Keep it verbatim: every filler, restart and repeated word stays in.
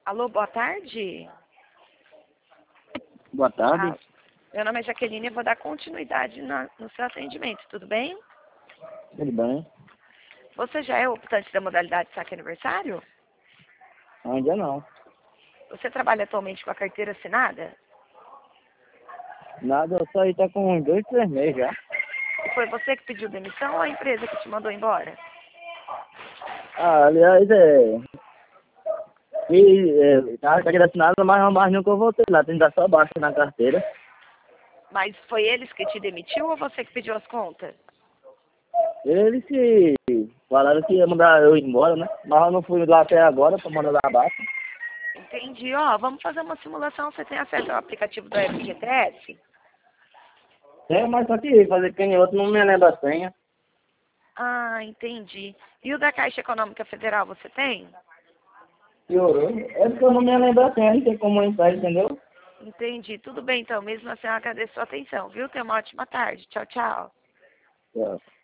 Alô, boa tarde. Boa tarde. Ah, meu nome é Jaqueline e vou dar continuidade na, no seu atendimento, tudo bem? Tudo bem? Você já é optante da modalidade saque aniversário? Ainda não. Você trabalha atualmente com a carteira assinada? Nada, eu só aí tá com uns dois, três meses já. E foi você que pediu demissão ou a empresa que te mandou embora? Ah, aliás, é... E, é, tá carteira assinada, mas, mas nunca eu voltei lá. Tem que dar só baixa na carteira. Mas foi eles que te demitiu ou você que pediu as contas? Eles que falaram que ia mandar eu ir embora, né? Mas eu não fui lá até agora pra mandar dar baixa. Entendi. Ó, vamos fazer uma simulação. Você tem acesso ao aplicativo do F G T S? É, mas só que fazer canhoto não me lembra a senha. Ah, entendi. E o da Caixa Econômica Federal você tem? Piorou. É porque eu não me lembro a senha, não tem como entrar, entendeu? Entendi. Tudo bem, então. Mesmo assim, eu agradeço a sua atenção, viu? Tenha uma ótima tarde. Tchau, tchau. É.